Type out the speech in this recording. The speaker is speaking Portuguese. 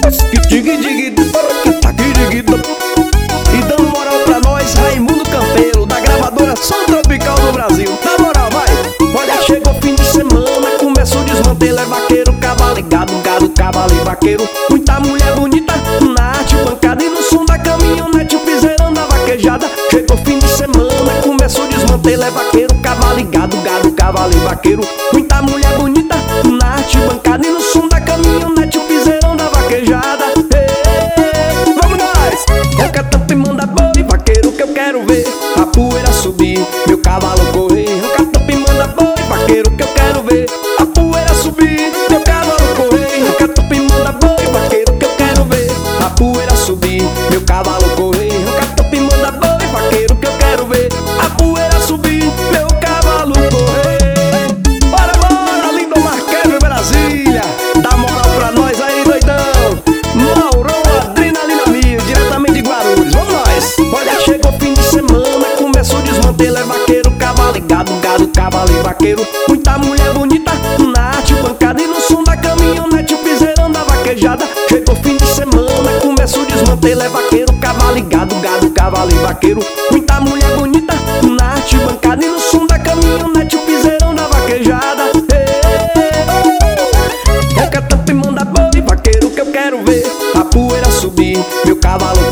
E dando moral pra nós, Raimundo Campeiro, da gravadora Som Tropical do Brasil. Na moral, vai! Olha, chegou fim de semana, começa o desmantelo. É vaqueiro, cavalo e gado, gado, cavalo e vaqueiro. Muita mulher bonita na arte pancada e no som da caminhonete, o piseirão da vaquejada. Chegou fim de semana, começa o desmantelo. É vaqueiro, cavalo e gado, gado, cavalo e vaqueiro. Muita mulher bonita na arte bancada e no som da caminhonete, o piseirão da vaquejada. Vamos nós! Roca tampa e manda boi, vaqueiro, que eu quero ver a poeira subir, meu cavalo correr. Roca tampa e manda boi, vaqueiro, que eu quero ver a poeira subir, meu cavalo correr. Roca tampa e manda boi, vaqueiro, que eu quero ver a poeira subir, meu cavalo correr. Roca tampa e manda boi, vaqueiro, que eu quero ver a poeira subir, meu cavalo correr. Bora, bora, lindo Marquês, Brasília. Dá moral pra nós aí, doidão. Maurão, adrenalina mil, diretamente de Guarulhos. Vamos nós. Olha, chegou fim de semana, começa o desmantelo. É vaqueiro, cavalo e gado, gado, cavalo e vaqueiro. Muita mulher bonita na arte pancada e no som da caminhonete, o piseirão da vaquejada. Chegou fim de semana, começa o desmantelo. É vaqueiro, cavalo e gado, gado, cavalo e vaqueiro. Muita mulher bonita na arte bancada e no som da caminhonete, o piseirão da vaquejada. Roca tampa e manda boi, vaqueiro, que eu quero ver a poeira subir, meu cavalo